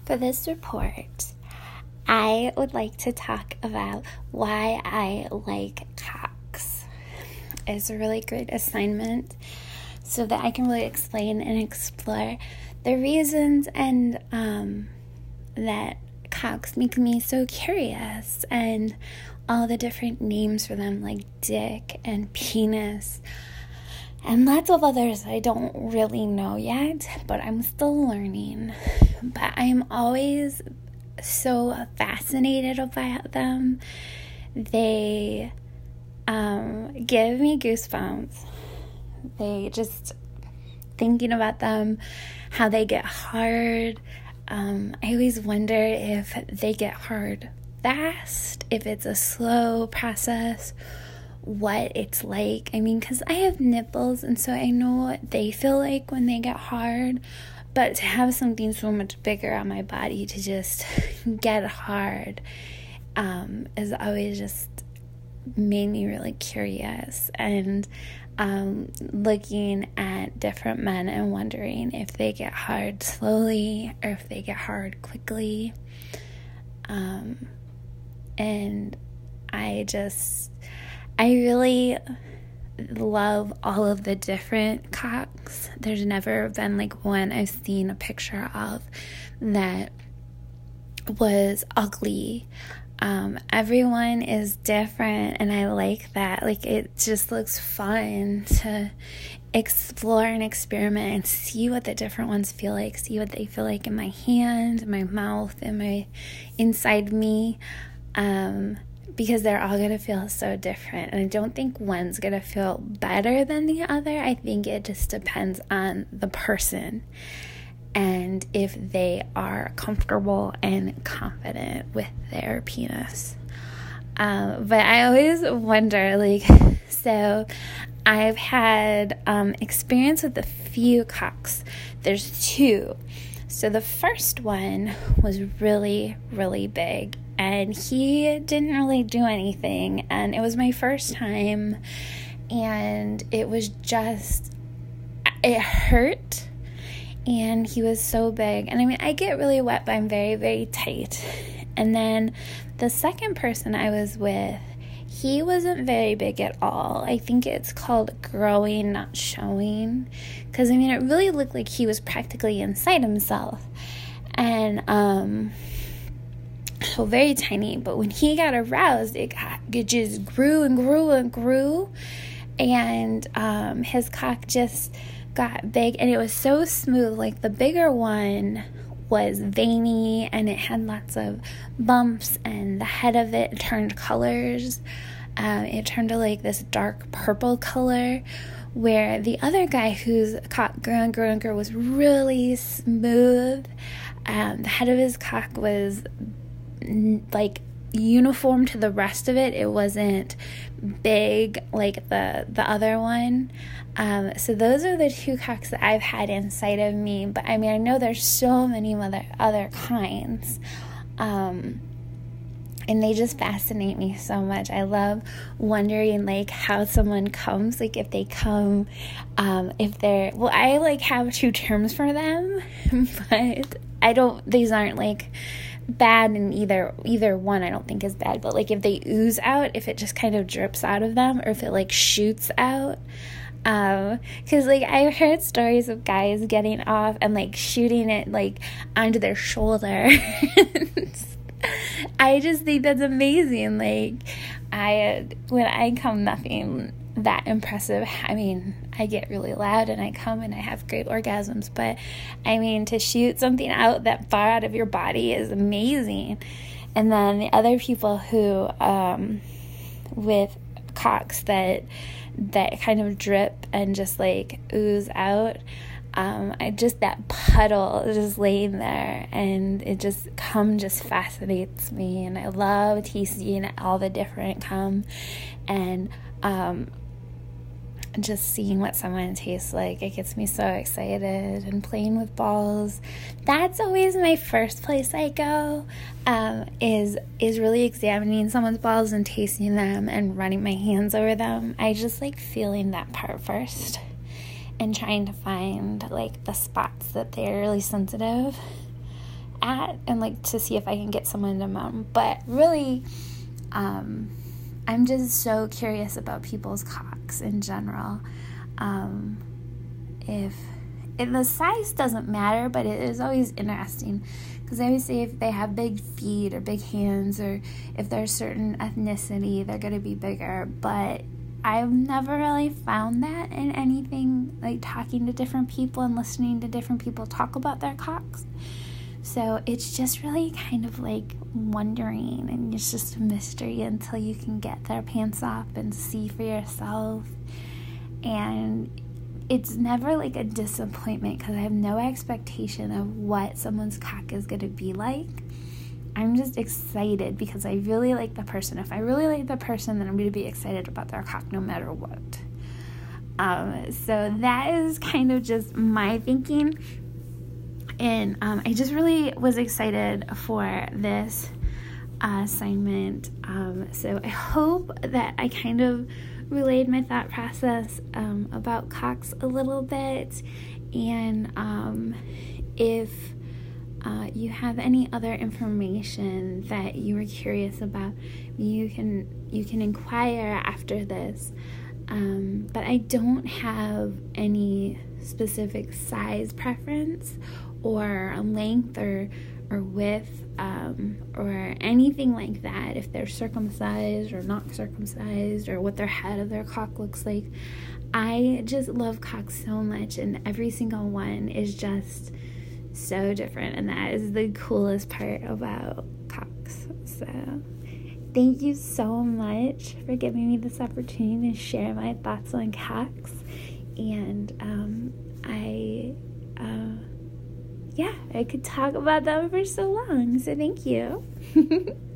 For this report, I would like to talk about why I like cocks. It's a really great assignment so that I can really explain and explore the reasons and that cocks make me so curious, and all the different names for them like dick and penis and lots of others I don't really know yet, but I'm still learning. But I'm always so fascinated about them. They give me goosebumps. They just, thinking about them, how they get hard. I always wonder if they get hard fast, if it's a slow process, what it's like. I mean, because I have nipples, and so I know what they feel like when they get hard, but to have something so much bigger on my body to just get hard is always just made me really curious, and looking at different men and wondering if they get hard slowly or if they get hard quickly. And I really love all of the different cocks. There's never been like one I've seen a picture of that was ugly. Everyone is different, and I like that. Like, it just looks fun to explore and experiment and see what the different ones feel like, see what they feel like in my hand, in my mouth, inside me. Because they're all going to feel so different. And I don't think one's going to feel better than the other. I think it just depends on the person and if they are comfortable and confident with their penis. But I always wonder, so I've had experience with a few cocks. There's two. So the first one was really, really big, and he didn't really do anything, and it was my first time, and it hurt, and he was so big. And I mean, I get really wet, but I'm very, very tight. And then the second person I was with, he wasn't very big at all. I think it's called growing, not showing. Because, I mean, it really looked like he was practically inside himself. And, so very tiny. But when he got aroused, it just grew and grew and grew. And his cock just got big. And it was so smooth. Like, the bigger one was veiny, and it had lots of bumps, and the head of it turned colors. It turned to like this dark purple color, where the other guy whose cock grew and grew and grew was really smooth. The head of his cock was like uniform to the rest of it. It wasn't big like the other one. So those are the two cocks that I've had inside of me. But I mean, I know there's so many other kinds. And they just fascinate me so much. I love wondering like how someone comes, like if they come, I like have two terms for them, but these aren't like bad, and either one I don't think is bad, but like if they ooze out, if it just kind of drips out of them, or if it like shoots out. Because like I've heard stories of guys getting off and like shooting it like onto their shoulder. I just think that's amazing. Like, when I come, nothing that impressive. I mean, I get really loud and I come and I have great orgasms, but I mean, to shoot something out that far out of your body is amazing. And then the other people who, with cocks that kind of drip and just like ooze out, that puddle just laying there, and it just fascinates me, and I love tasting all the different cum, and just seeing what someone tastes like. It gets me so excited, and playing with balls. That's always my first place I go, is really examining someone's balls and tasting them and running my hands over them. I just like feeling that part first and trying to find like the spots that they're really sensitive. at and like to see if I can get someone to mount. But really, I'm just so curious about people's cocks in general. If the size doesn't matter, but it is always interesting, because I always say if they have big feet or big hands, or if they're a certain ethnicity, they're going to be bigger. But I've never really found that in anything, like talking to different people and listening to different people talk about their cocks. So it's just really kind of like wondering, and it's just a mystery until you can get their pants off and see for yourself. And it's never like a disappointment, because I have no expectation of what someone's cock is going to be like. I'm just excited because I really like the person. If I really like the person, then I'm going to be excited about their cock no matter what. So that is kind of just my thinking. And I just really was excited for this assignment. So I hope that I kind of relayed my thought process about cocks a little bit. And if you have any other information that you were curious about, you can inquire after this. But I don't have any specific size preference or length or width or anything like that, if they're circumcised or not circumcised, or what their head of their cock looks like. I just love cocks so much, and every single one is just so different, and that is the coolest part about cocks. So thank you so much for giving me this opportunity to share my thoughts on cocks. And I could talk about them for so long, so thank you.